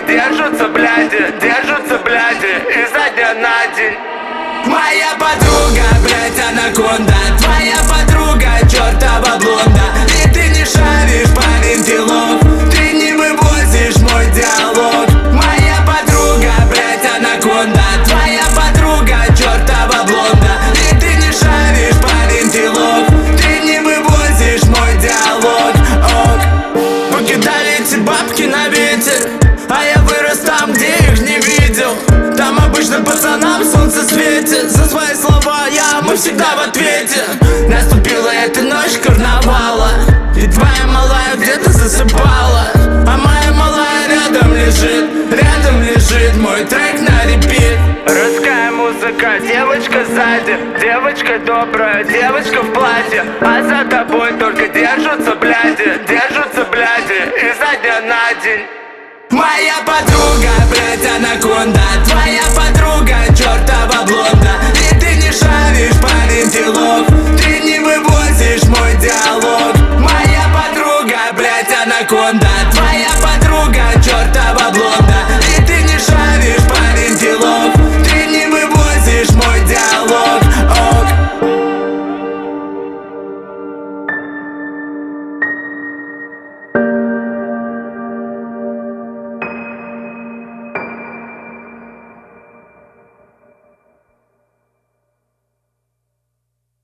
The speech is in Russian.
держатся, бляди, изо дня на день. Моя подруга, блядь, анаконда, твоя подруга, чертова блонда. И ты не шаришь, парень, делов, ты не вывозишь мой диалог. Моя подруга, блядь, анаконда, твоя подруга, чертова блонда. И ты не шаришь, парень, делов, ты не вывозишь мой диалог. Ок. Покидали эти бабки на ветер, а я вырос там, где их не видел. Там обычно пацанам солнце светит. За свои слова мы всегда в ответе. Наступила эта ночь карнавала, и твоя малая где-то засыпала, а моя малая рядом лежит мой трек на репит. Русская музыка, девочка сзади, девочка добрая, девочка в платье, а за тобой только держатся, бляди, изо дня на день. Моя подруга, блядь, анаконда, твоя подруга, чертова блонда. И ты не шаришь, парень, делов, ты не вывозишь мой диалог. Моя подруга, блядь, анаконда.